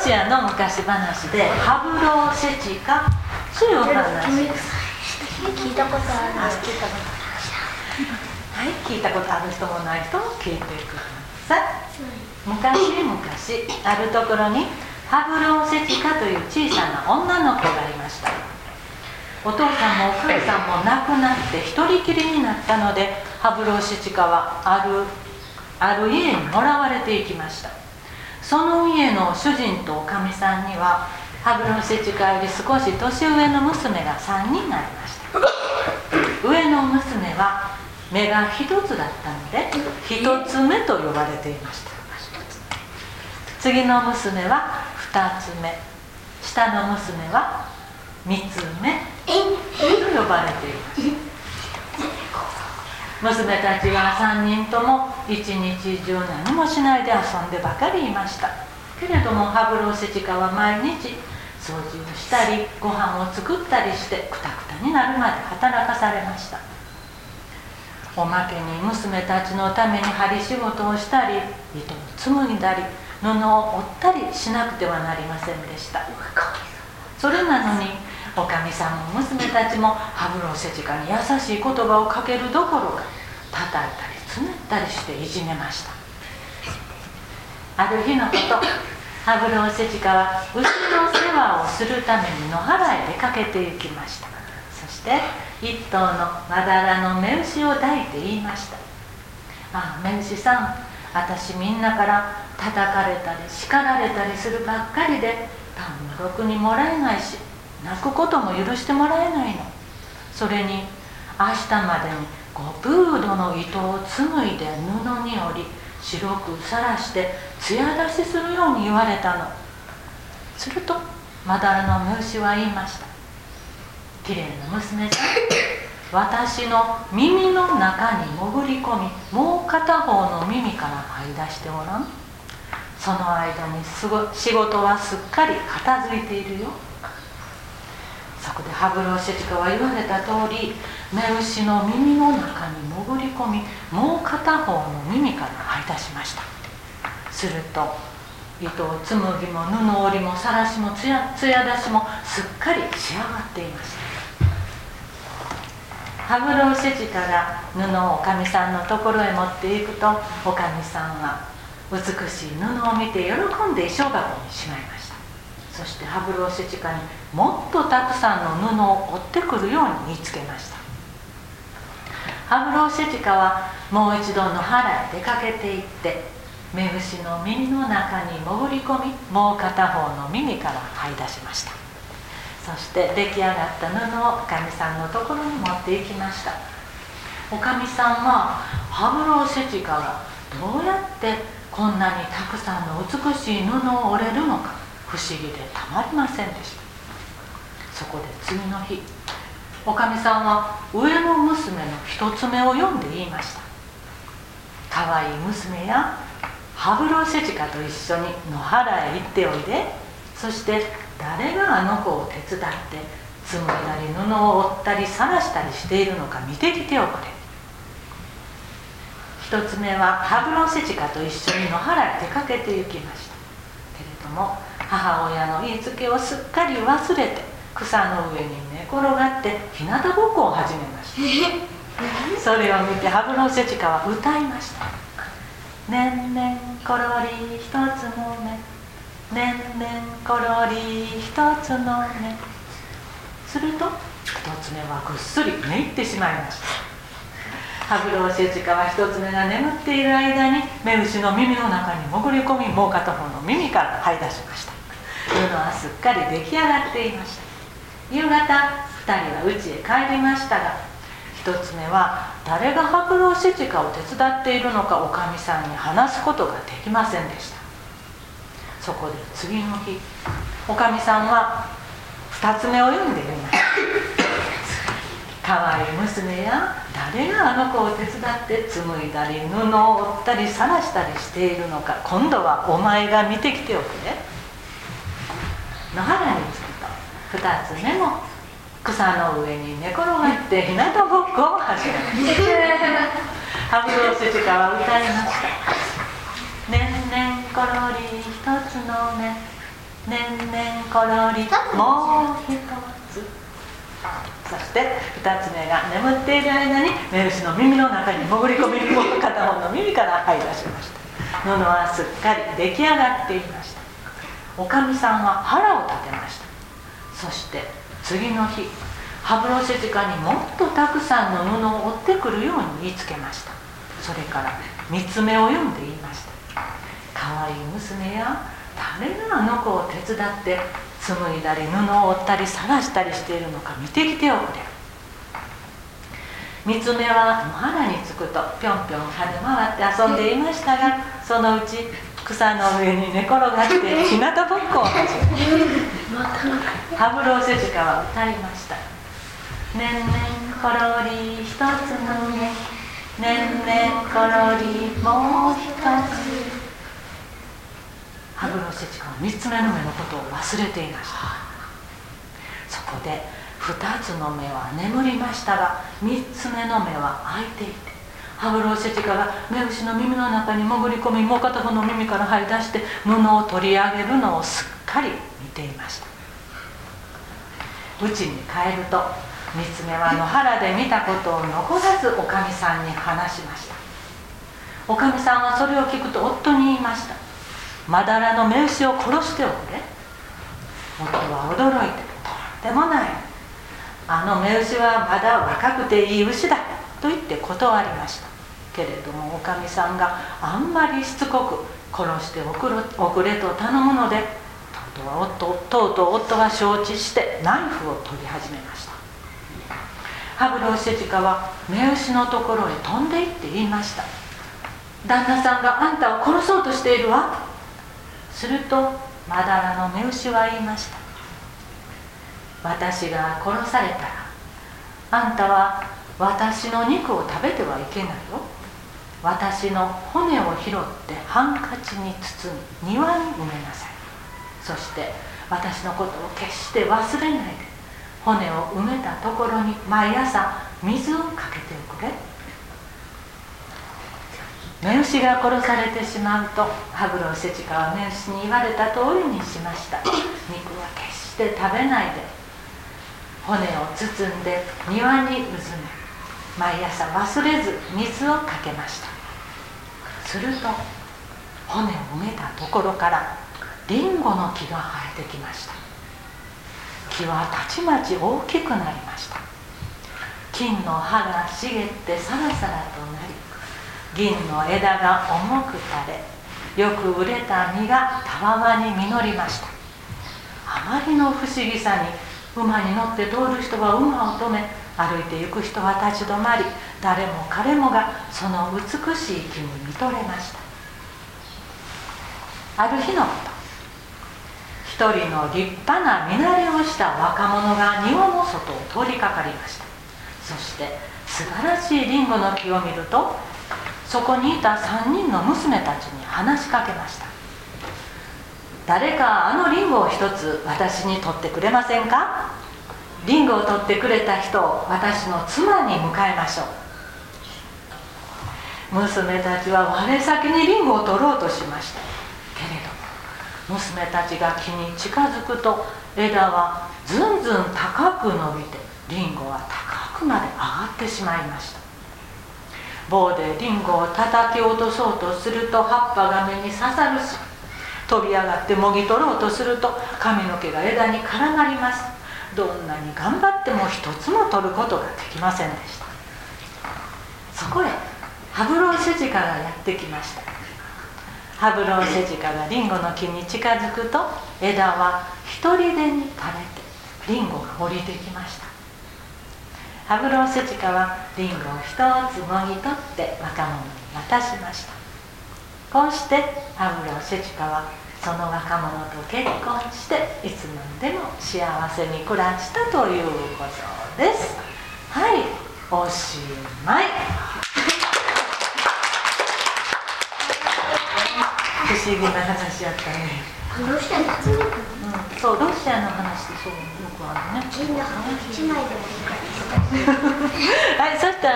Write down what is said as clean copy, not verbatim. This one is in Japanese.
シアの昔話でハブローシェチカというお話です。 聞いたことある。 はい、聞いたことある人もない人も聞いてください。昔々あるところにハブローセチカという小さな女の子がいました。お父さんもお母さんも亡くなって一人きりになったので、ハブローセチカはある家にもらわれていきました。その家の主人とおかみさんにはハブローセチカより少し年上の娘が3人ありました。上の娘は目が一つだったので一つ目と呼ばれていました。次の娘は2つ目、下の娘は3つ目と呼ばれています。娘たちは3人とも一日中何もしないで遊んでばかりいました。けれどもハブローセチカは毎日掃除をしたりご飯を作ったりしてくたくたになるまで働かされました。おまけに娘たちのために針仕事をしたり糸を紡いだり布を織ったりしなくてはなりませんでした。それなのにおかみさんも娘たちもハブローセチカに優しい言葉をかけるどころか叩いたりつねったりしていじめました。ある日のこと、ハブローセチカは牛の世話をするために野原へ出かけて行きました。そして一頭のまだらの雌牛を抱いて言いました。ああ、雌牛さん、私みんなから叩かれたり叱られたりするばっかりでパンもろくにもらえないし泣くことも許してもらえないの。それに明日までに5プードの糸を紡いで布に織り白くさらして艶出しするように言われたの。するとまだらの雌牛は言いました。きれいな娘さん、私の耳の中に潜り込みもう片方の耳から這い出してごらん。その間に仕事はすっかり片付いているよ。そこでハブローセチカは言われた通り雌牛の耳の中に潜り込みもう片方の耳から這い出しました。すると糸を紡ぎも布織りもさらしも艶出しもすっかり仕上がっていました。ハブローセチカが布をおかみさんのところへ持っていくと、おかみさんは美しい布を見て喜んで衣装箱にしまいました。そしてハブローセチカにもっとたくさんの布を織ってくるように言いつけました。ハブローセチカはもう一度野原へ出かけていって雌牛の耳の中に潜り込みもう片方の耳から這い出しました。そして出来上がった布をおかみさんのところに持っていきました。おかみさんはハブローセチカがどうやってこんなにたくさんの美しい布を織れるのか不思議でたまりませんでした。そこで次の日、おかみさんは上の娘の一つ目を読んで言いました。かわいい娘や、ハブローセチカと一緒に野原へ行っておいで。そして誰があの子を手伝って紡いだり布を織ったりさらしたりしているのか見てきておくれ。一つ目はハブローセチカと一緒に野原へ出かけて行きました。けれども母親の言いつけをすっかり忘れて草の上に寝転がって日向ぼっこを始めました。それを見てハブローセチカは歌いました。ねんねんころり一つの目、ねんねんころり一つの目。すると一つ目はぐっすり寝入ってしまいました。ハブローセチカは一つ目が眠っている間に雌牛の耳の中に潜り込みもう片方の耳から這い出しました。布はすっかり出来上がっていました。夕方2人は家へ帰りましたが、一つ目は誰がハブローセチカを手伝っているのかおかみさんに話すことができませんでした。そこで次の日、おかみさんは2つ目を読んでみました。かわいい娘や、誰があの子を手伝って紡いだり布を織ったりさらしたりしているのか今度はお前が見てきておくれ。野原に着くと2つ目も草の上に寝転がって日向ぼっこを始めました。ハブローセチカは歌いました。ねんねんころり一つの目、 年々ころりもう一つ。そして2つ目が眠っている間に雌牛の耳の中に潜り込み、片方の耳から這い出しました。布はすっかり出来上がっていました。おかみさんは腹を立てました。そして次の日、羽黒瀬鹿にもっとたくさんの布を折ってくるように言いつけました。それから三つ目を読んで言いました。かわいい娘や、誰があの子を手伝って紡いだり布を折ったり探したりしているのか見てきておくれ。三つ目は野原に着くとぴょんぴょん跳ね回って遊んでいましたが、そのうち草の上に寝転がって日向ぼっこを始め羽黒瀬鹿は歌いました。年々ころり一つの目、年々ころりもう一つ。羽黒瀬鹿は3つ目の目のことを忘れていました。そこで2つの目は眠りましたが、3つ目の目は開いていて、羽黒瀬鹿が雌牛の耳の中に潜り込み、もう片方の耳から這い出して布を取り上げるのをすっかり見ていました。家に帰ると3つ目は野原で見たことを残さずおかみさんに話しました。おかみさんはそれを聞くと夫に言いました。まだらの雌牛を殺しておくれ。夫は驚いて、とんでもない、あの雌牛はまだ若くていい牛だと言って断りました。けれどもおかみさんがあんまりしつこく殺しておくれと頼むので、とうとう夫は承知してナイフを取り始めました。羽黒瀬鹿は雌牛のところへ飛んで行って言いました。旦那さんがあんたを殺そうとしているわ。するとまだらの雌牛は言いました。私が殺されたらあんたは私の肉を食べてはいけないよ。私の骨を拾ってハンカチに包み庭に埋めなさい。そして私のことを決して忘れないで、骨を埋めたところに毎朝水をかけておくれ。雌牛が殺されてしまうと羽黒瀬鹿は雌牛に言われた通りにしました。肉は決して食べないで、骨を包んで庭にうずめ、毎朝忘れず水をかけました。すると骨を埋めたところからリンゴの木が生えてきました。木はたちまち大きくなりました。金の葉が茂ってサラサラとなり、銀の枝が重く垂れ、よく熟れた実がたわわに実りました。あまりの不思議さに馬に乗って通る人は馬を止め、歩いて行く人は立ち止まり、誰も彼もがその美しい木に見とれました。ある日のこと、一人の立派な身慣れをした若者が庭の外を通りかかりました。そして素晴らしいリンゴの木を見ると、そこにいた3人の娘たちに話しかけました。誰かあのリンゴを一つ私に取ってくれませんか。リンゴを取ってくれた人を私の妻に迎えましょう。娘たちは我先にリンゴを取ろうとしました。けれども娘たちが木に近づくと、枝はずんずん高く伸びて、リンゴは高くまで上がってしまいました。棒でリンゴを叩き落とそうとすると葉っぱが目に刺さるし、飛び上がってもぎ取ろうとすると髪の毛が枝に絡まります。どんなに頑張っても一つも取ることができませんでした。そこへ羽黒瀬鹿がやってきました。羽黒瀬鹿がリンゴの木に近づくと、枝は一人でに垂れてリンゴが降りてきました。羽黒瀬鹿はリンゴを一つもぎ取って若者に渡しました。こうして羽黒瀬鹿はその若者と結婚して、いつまでも幸せに暮らしたということです。はい、おしまい。不思議な話やったね。 ロシアに集めたの？ そう、ロシアの話ってそうよくあるね。 銀の葉1枚でもいいから。 はい、そしたら